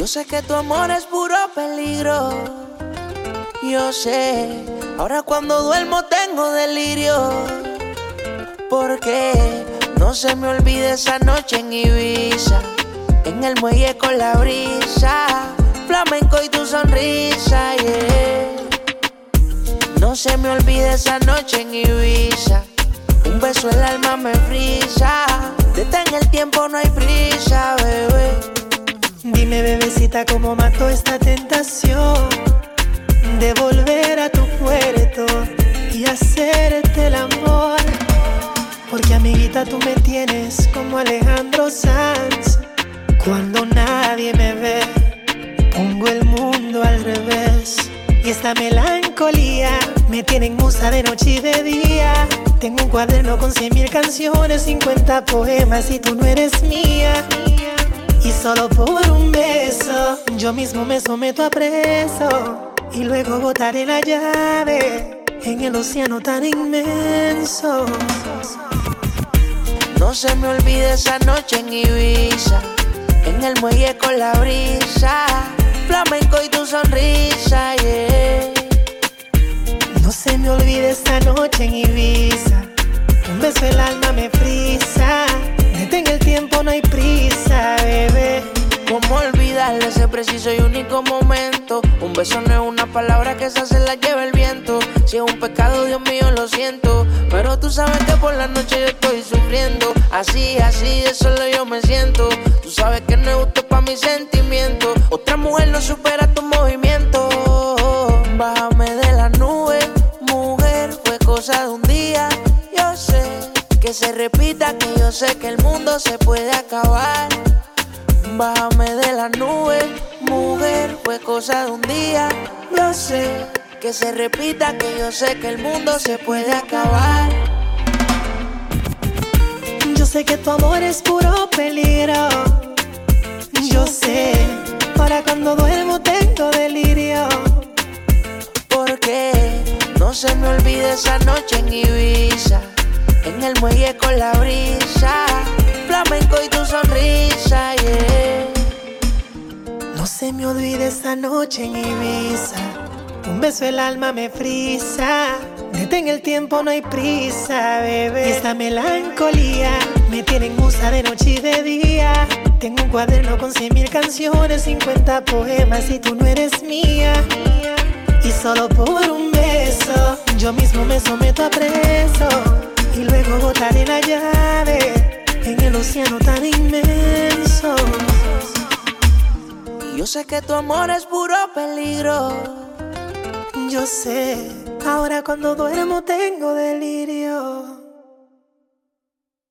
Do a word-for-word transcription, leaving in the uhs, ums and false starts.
Yo sé que tu amor es puro peligro. Yo sé, ahora cuando duermo tengo delirio. Porque no se me olvide esa noche en Ibiza, en el muelle con la brisa, flamenco y tu sonrisa, yeah. No se me olvide esa noche en Ibiza, un beso el alma me frisa. Detén el tiempo, no hay prisa, bebé. Dime, bebecita, cómo mató esta tentación de volver a tu puerto y hacerte el amor. Porque, amiguita, tú me tienes como Alejandro Sanz. Cuando nadie me ve, pongo el mundo al revés. Y esta melancolía me tiene en musa de noche y de día. Tengo un cuaderno con cien mil canciones, cincuenta poemas y tú no eres mía. Y solo por un beso yo mismo me someto a preso, y luego botaré la llave en el océano tan inmenso. No se me olvide esa noche en Ibiza, en el muelle con la brisa, flamenco y tu sonrisa, yeah. No se me olvide esta noche en Ibiza, un beso el alma me frisa. Detén el tiempo, no hay prisa, bebé. ¿Cómo olvidar ese preciso y único momento? Un beso no es una palabra que esa se la lleva el viento. Si es un pecado, Dios mío, lo siento, pero tú sabes que por la noche yo estoy sufriendo. Así, así, de solo yo me siento. Tú sabes que no es justo pa' mis sentimientos. Otra mujer no supera tu movimiento. Bájame de la nube, mujer, fue cosa de un día. Yo sé que se repita, que yo sé que el mundo se puede acabar. Bájame de la nube, mujer, fue cosa de un día. Yo sé que se repita, que yo sé que el mundo se puede acabar. Yo sé que tu amor es puro peligro. Yo sé, ahora cuando duermo tengo delirio. Porque no se me olvide esa noche en Ibiza, en el muelle con la brisa, flamenco y tu sonrisa, yeah. No se me olvide esa noche en Ibiza, un beso el alma me frisa. Detén el tiempo, no hay prisa, bebé. Y esta melancolía me tiene en musa de noche y de día. Tengo un cuaderno con cien mil canciones, cincuenta poemas y tú no eres mía. Y solo por un beso yo mismo me someto a preso, y luego botaré la llave en el océano tan inmenso. Yo sé que tu amor es puro peligro. Yo sé, ahora cuando duermo tengo delirio.